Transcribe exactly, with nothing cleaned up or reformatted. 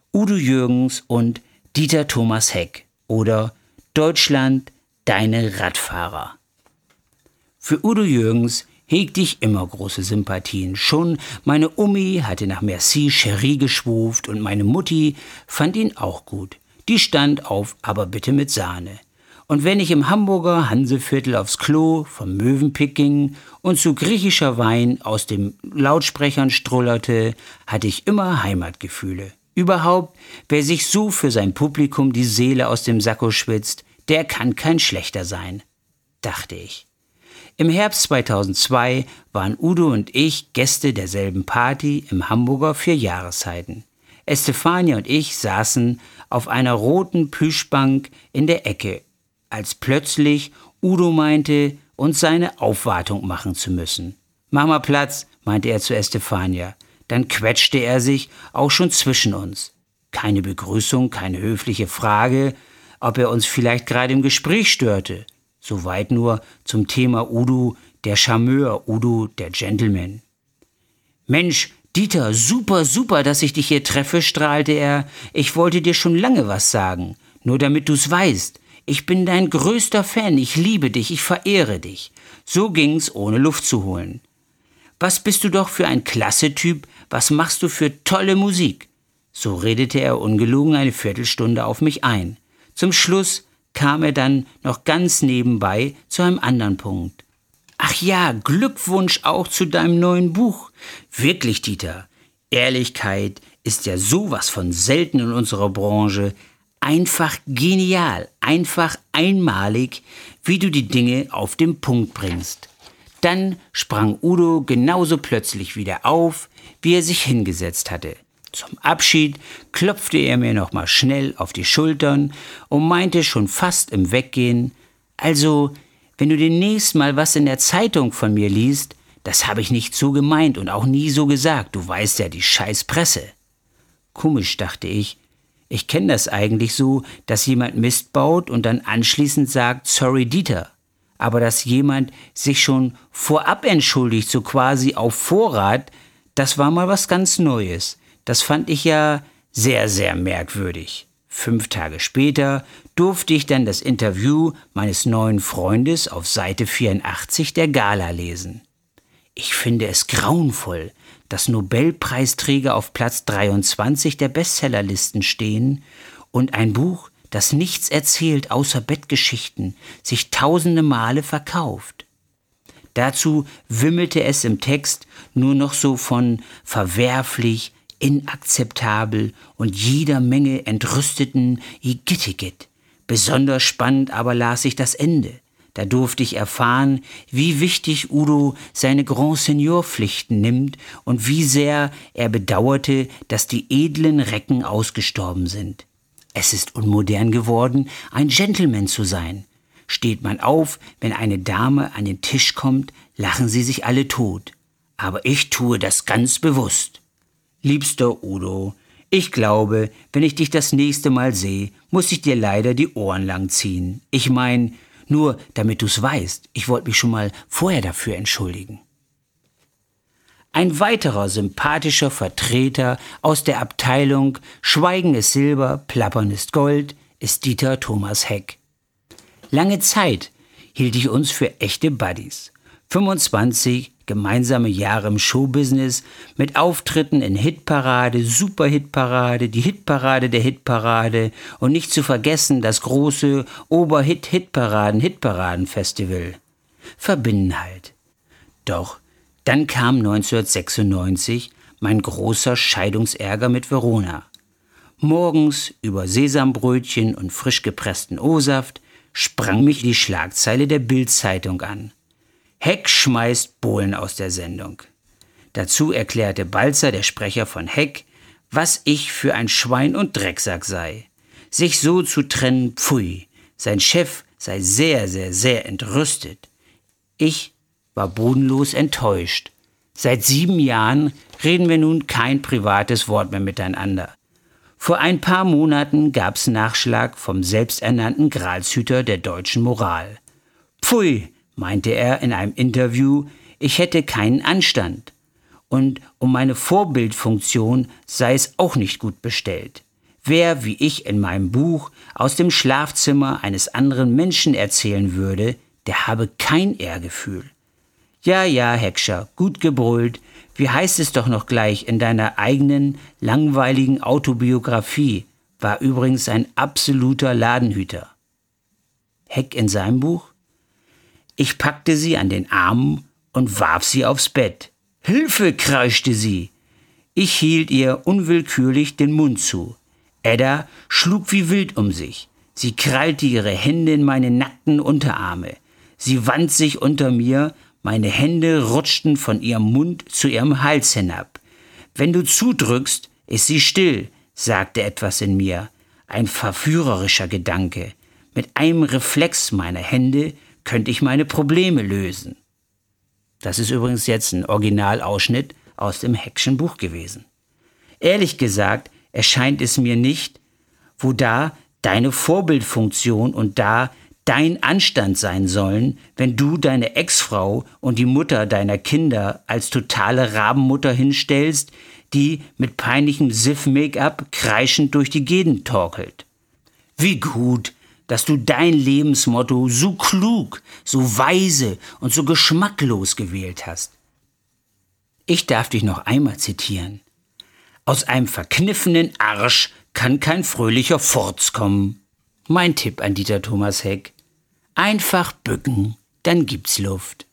Udo Jürgens und Dieter Thomas Heck oder Deutschland, deine Radfahrer. Für Udo Jürgens hegte ich immer große Sympathien. Schon meine Omi hatte nach Merci Cherie geschwuft und meine Mutti fand ihn auch gut. Die stand auf, aber bitte mit Sahne. Und wenn ich im Hamburger Hanseviertel aufs Klo vom Mövenpick ging und zu griechischer Wein aus den Lautsprechern strullerte, hatte ich immer Heimatgefühle. Überhaupt, wer sich so für sein Publikum die Seele aus dem Sakko schwitzt, der kann kein schlechter sein, dachte ich. Im Herbst zweitausendzwei waren Udo und ich Gäste derselben Party im Hamburger Vierjahreszeiten. Estefania und ich saßen auf einer roten Plüschbank in der Ecke, als plötzlich Udo meinte, uns seine Aufwartung machen zu müssen. »Mach mal Platz«, meinte er zu Estefania. Dann quetschte er sich auch schon zwischen uns. Keine Begrüßung, keine höfliche Frage, ob er uns vielleicht gerade im Gespräch störte. Soweit nur zum Thema Udo, der Charmeur, Udo, der Gentleman. »Mensch, Dieter, super, super, dass ich dich hier treffe«, strahlte er. »Ich wollte dir schon lange was sagen, nur damit du's weißt. Ich bin dein größter Fan, ich liebe dich, ich verehre dich.« So ging's, ohne Luft zu holen. »Was bist du doch für ein klasse Typ, was machst du für tolle Musik?« So redete er ungelogen eine Viertelstunde auf mich ein. Zum Schluss kam er dann noch ganz nebenbei zu einem anderen Punkt. »Ach ja, Glückwunsch auch zu deinem neuen Buch. Wirklich, Dieter, Ehrlichkeit ist ja sowas von selten in unserer Branche. Einfach genial, einfach einmalig, wie du die Dinge auf den Punkt bringst.« Dann sprang Udo genauso plötzlich wieder auf, wie er sich hingesetzt hatte. Zum Abschied klopfte er mir noch mal schnell auf die Schultern und meinte schon fast im Weggehen, »Also, wenn du demnächst mal was in der Zeitung von mir liest, das habe ich nicht so gemeint und auch nie so gesagt, du weißt ja, die scheiß Presse.« Komisch, dachte ich. Ich kenne das eigentlich so, dass jemand Mist baut und dann anschließend sagt, »Sorry, Dieter«. Aber dass jemand sich schon vorab entschuldigt, so quasi auf Vorrat, das war mal was ganz Neues. Das fand ich ja sehr, sehr merkwürdig. Fünf Tage später durfte ich dann das Interview meines neuen Freundes auf Seite vierundachtzig der Gala lesen. Ich finde es grauenvoll, dass Nobelpreisträger auf Platz dreiundzwanzig der Bestsellerlisten stehen und ein Buch, das nichts erzählt außer Bettgeschichten, sich tausende Male verkauft. Dazu wimmelte es im Text nur noch so von verwerflich, inakzeptabel und jeder Menge entrüsteten Igitigit. Besonders spannend aber las ich das Ende. Da durfte ich erfahren, wie wichtig Udo seine Grand Seigneur-Pflichten nimmt und wie sehr er bedauerte, dass die edlen Recken ausgestorben sind. Es ist unmodern geworden, ein Gentleman zu sein. Steht man auf, wenn eine Dame an den Tisch kommt, lachen sie sich alle tot. Aber ich tue das ganz bewusst. Liebster Udo, ich glaube, wenn ich dich das nächste Mal sehe, muss ich dir leider die Ohren lang ziehen. Ich mein, nur damit du's weißt, ich wollte mich schon mal vorher dafür entschuldigen. Ein weiterer sympathischer Vertreter aus der Abteilung Schweigen ist Silber, Plappern ist Gold ist Dieter Thomas Heck. Lange Zeit hielt ich uns für echte Buddies. fünfundzwanzig gemeinsame Jahre im Showbusiness mit Auftritten in Hitparade, Superhitparade, die Hitparade der Hitparade und nicht zu vergessen das große Oberhit-Hitparaden-Hitparaden-Festival. Verbinden halt. Doch dann kam neunzehnhundertsechsundneunzig mein großer Scheidungsärger mit Verona. Morgens über Sesambrötchen und frisch gepressten O-Saft sprang mich die Schlagzeile der Bild-Zeitung an. Heck schmeißt Bohlen aus der Sendung. Dazu erklärte Balzer, der Sprecher von Heck, was ich für ein Schwein und Drecksack sei. Sich so zu trennen, pfui. Sein Chef sei sehr, sehr, sehr entrüstet. Ich war bodenlos enttäuscht. Seit sieben Jahren reden wir nun kein privates Wort mehr miteinander. Vor ein paar Monaten gab's Nachschlag vom selbsternannten Gralshüter der deutschen Moral. Pfui, meinte er in einem Interview, ich hätte keinen Anstand. Und um meine Vorbildfunktion sei es auch nicht gut bestellt. Wer, wie ich in meinem Buch, aus dem Schlafzimmer eines anderen Menschen erzählen würde, der habe kein Ehrgefühl. Ja, ja, Heckscher, gut gebrüllt. Wie heißt es doch noch gleich in deiner eigenen, langweiligen Autobiografie? War übrigens ein absoluter Ladenhüter. Heck in seinem Buch? Ich packte sie an den Armen und warf sie aufs Bett. Hilfe, kreischte sie. Ich hielt ihr unwillkürlich den Mund zu. Edda schlug wie wild um sich. Sie krallte ihre Hände in meine nackten Unterarme. Sie wand sich unter mir, meine Hände rutschten von ihrem Mund zu ihrem Hals hinab. Wenn du zudrückst, ist sie still, sagte etwas in mir. Ein verführerischer Gedanke. Mit einem Reflex meiner Hände könnte ich meine Probleme lösen. Das ist übrigens jetzt ein Originalausschnitt aus dem Heckschen Buch gewesen. Ehrlich gesagt erscheint es mir nicht, wo da deine Vorbildfunktion und da dein Anstand sein sollen, wenn du deine Ex-Frau und die Mutter deiner Kinder als totale Rabenmutter hinstellst, die mit peinlichem Siff-Make-up kreischend durch die Gegend torkelt. Wie gut, dass du dein Lebensmotto so klug, so weise und so geschmacklos gewählt hast. Ich darf dich noch einmal zitieren. Aus einem verkniffenen Arsch kann kein fröhlicher Furz kommen. Mein Tipp an Dieter Thomas Heck. Einfach bücken, dann gibt's Luft.